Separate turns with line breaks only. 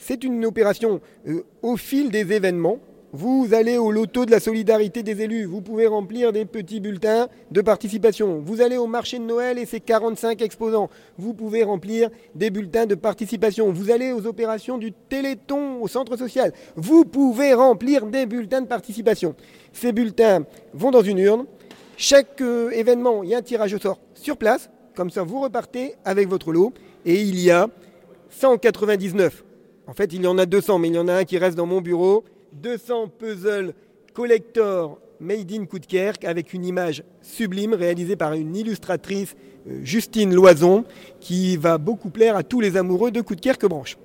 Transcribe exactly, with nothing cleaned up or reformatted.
c'est une opération euh, au fil des événements. Vous allez au loto de la solidarité des élus, vous pouvez remplir des petits bulletins de participation. Vous allez au marché de Noël et ses quarante-cinq exposants, vous pouvez remplir des bulletins de participation. Vous allez aux opérations du Téléthon au centre social, vous pouvez remplir des bulletins de participation. Ces bulletins vont dans une urne. Chaque euh, événement, il y a un tirage au sort sur place, comme ça vous repartez avec votre lot. Et il y a cent quatre-vingt-dix-neuf, en fait il y en a deux cents, mais il y en a un qui reste dans mon bureau, deux cents puzzles collector made in Coudekerque avec une image sublime réalisée par une illustratrice, euh, Justine Loison, qui va beaucoup plaire à tous les amoureux de Coudekerque-Branche.